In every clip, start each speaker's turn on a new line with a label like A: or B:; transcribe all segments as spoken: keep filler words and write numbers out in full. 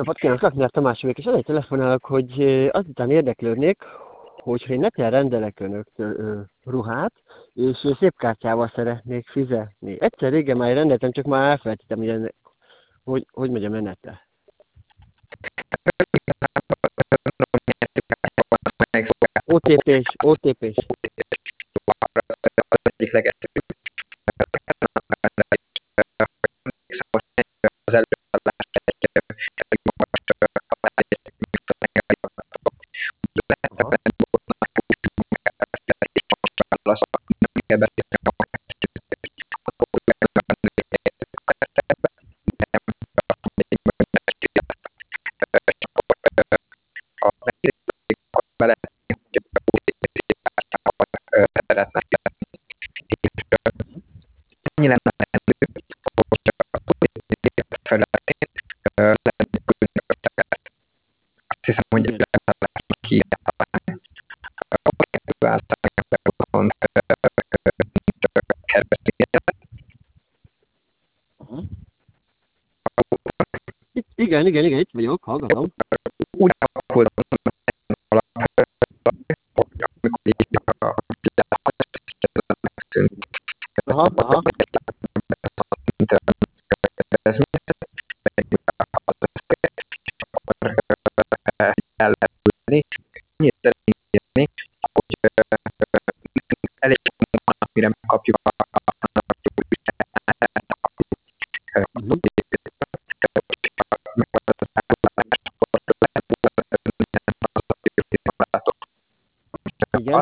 A: napot kívánok, Lakner Tamás vagyok, és azért telefonálok, hogy azután érdeklődnék, hogyha én neten rendelek önöktől ruhát, és szép kártyával szeretnék fizetni. Egyszer régen már rendeltem, csak már elfelejtettem, hogy, ennek, hogy, hogy megy a menete. o té pés, o té pés.
B: Egyik legegyszerűbb az előadás egy annyi lenne felületén azt hiszem, hogy ki találni.
A: Igen, igen, igen, itt vagyok, hallgatom.
B: Úgy alakult
A: Aha, aha.
B: el lehet tudni. Annyit szeretnék, hogy elég van, mire megkapjuk a
A: igen.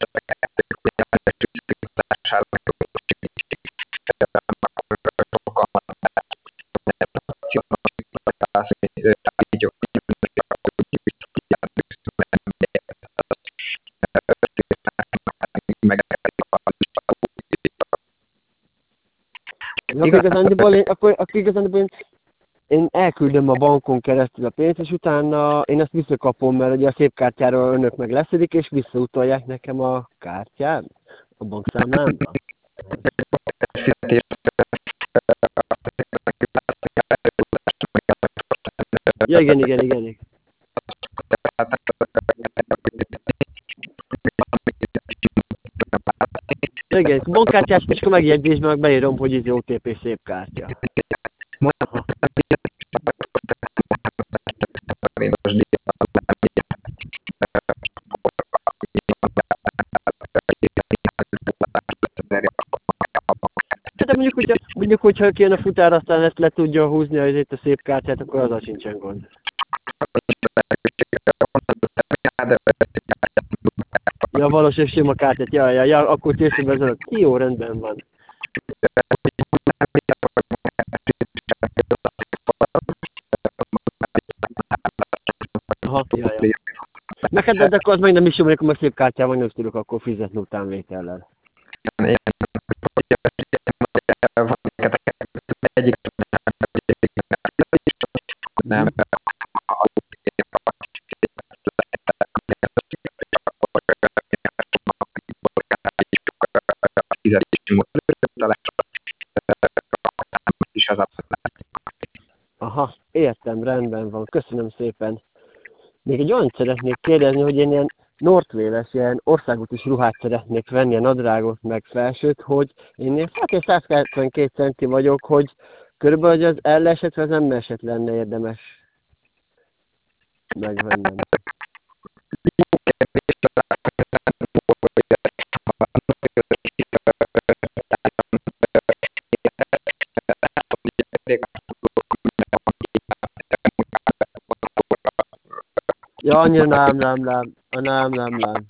A: Akkor igazándiból én, akkor, akkor igazándiból én, én elküldöm a bankon keresztül a pénzt, és utána én azt visszakapom, mert ugye a szép kártyáról önök meg leszedik, és visszautalják nekem a kártyát a bankszámlámba. Ja, igen, igen, igen. igen. Igen, bankkártyás, és akkor megjegyzésben meg beírom, hogy ez o té pé szép kártya. Aha. De mondjuk, hogyha, mondjuk, hogyha kijön a futár, aztán ezt le tudja húzni azért a szép kártyát, akkor azzal sincsen gond. Ja, valószínűleg sima kártyát, ja, ja, ja, akkor készülve az előtt. Jó, rendben van. Aha, ja, ja. Meg hát, de akkor az meg nem is jó, amikor meg szép kártyával nem tudok akkor fizetni utánvétellel.
B: Egyik nem
A: Aha, értem, rendben van, köszönöm szépen. Még egy olyan szeretnék kérdezni, hogy én ilyen Northway-es, ilyen országútis ruhát szeretnék venni, ilyen nadrágot, meg felsőt, hogy én ilyen hát száz kilencvenkét centi vagyok, hogy körülbelül az L eset, vagy az M eset lenne érdemes megvennem. Ja, annyira nem, nem, nem, nem, nem, nem.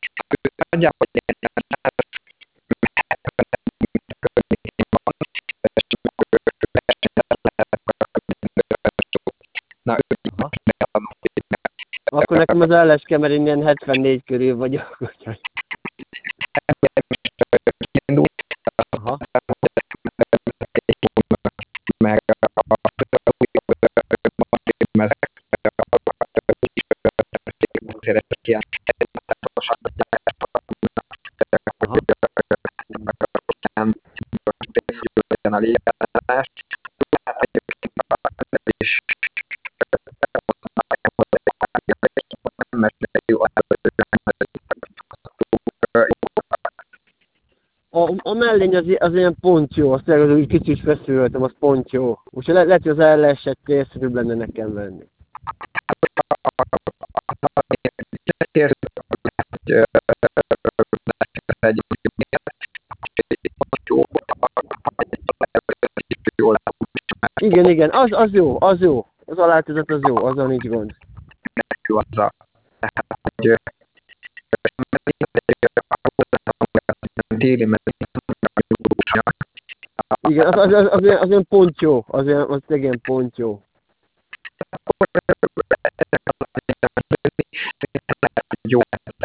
B: Na,
A: aha. Akkor nekem az L-es kell, mert én ilyen hetvennégy körül vagyok, úgyhogy. Aha.
B: Meg
A: venni, az, az ilyen pont jó, azt tényleg az úgy kicsit feszültem, az pont jó. Úgyhogy le, lehet, hogy az elleset célszerűbb lenne nekem venni. Igen, igen, az, az jó, az jó. Az aláltozat az jó, azon nincs gond. Igen, az, az, az, az, az olyan pont jó, az, olyan, az igen pont jó.
B: Jó.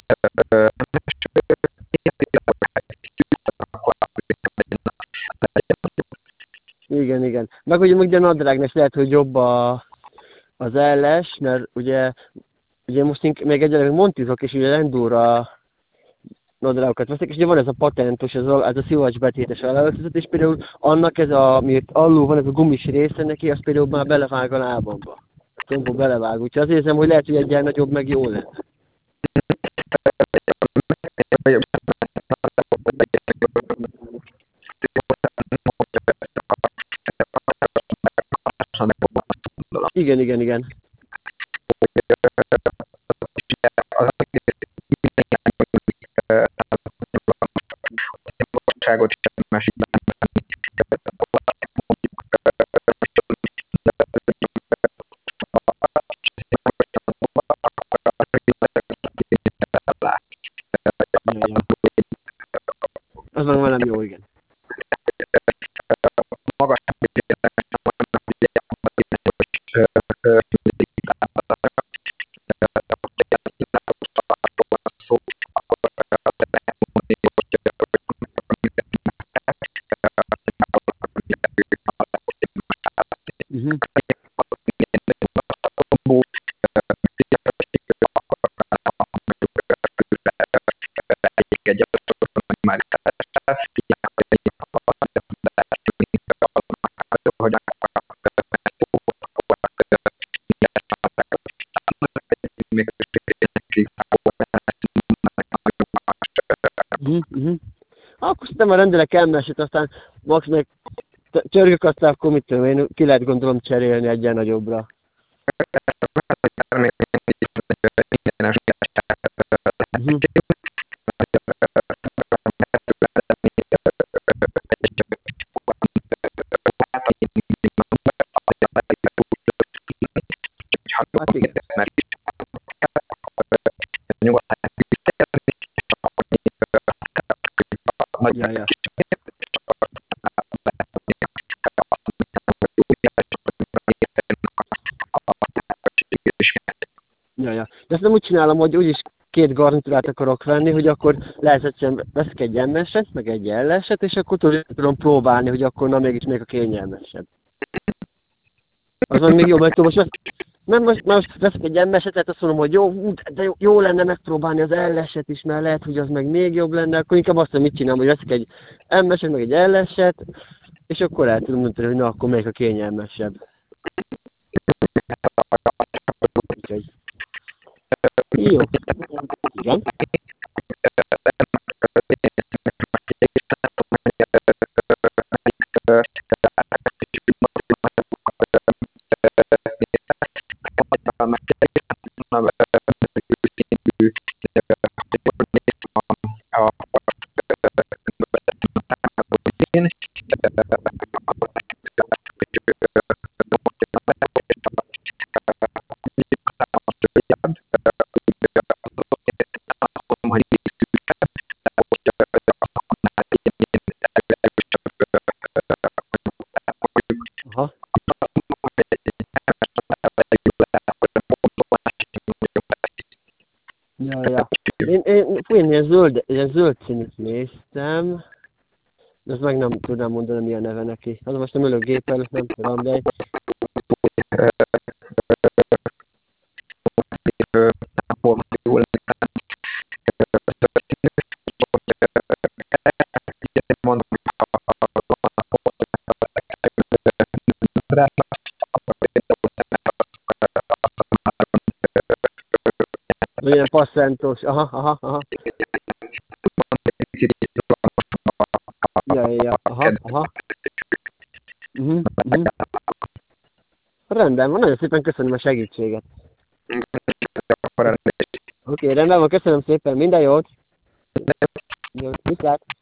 A: Igen, igen. Meg ugye ugye a nadrágnak lehet, hogy jobb a, az elles, mert ugye, ugye most én még egyelőre montizok, és ugye endura nadrágokat veszek, és ugye van ez a patentos, ez a, ez a szivacsbetétes aláröltözet, és például annak ez a, amit alul van, ez a gumis része neki, az például már belevág a lábamba. A tombó belevág, úgyhogy azért érzem, hogy lehet, hogy egyen nagyobb, meg jó lesz. Igen, igen, igen. Az meg már nem jó, igen. Uh-huh. Uh-huh, uh-huh. Akkor szerintem már rendelek elmeset, aztán max meg csörgök, aztán akkor mit tudom én, ki lehet gondolom cserélni egyen nagyobbra. Uh-huh. Hát igen. Ja, ja. Ja, ja. De ezt nem úgy csinálom, hogy úgyis két garnitúrát akarok venni, hogy akkor lehet egyszerűen veszek egy emmeset, meg egy elleset, és akkor tudom próbálni, hogy akkor na mégis még a kényelmesebb. Azon még jobb, mert most vesz... nem, most, most veszek egy emmeset, tehát azt mondom, hogy jó, de jó, jó lenne megpróbálni az elleset is, mert lehet, hogy az meg még jobb lenne, akkor inkább azt mondom, mit csinálom, hogy veszek egy emmeset, meg egy elleset, és akkor el tudom mondani, hogy na, akkor még a kényelmesebb. Úgyhogy... Jó. Igen. Aha. Ja, ja. Én, én, fú, én ilyen zöld, ilyen zöld színűt néztem, de azt meg nem tudnám mondani, mi a neve neki. Az most nem ülök gép előtt, nem tudom, de... Ilyen passzentós, aha, aha, aha. Ja, ja. Uh-huh. Uh-huh. Rendben van, nagyon szépen köszönöm a segítséget. Oké, okay, rendben van, köszönöm szépen, minden jót! Jót, viszlát!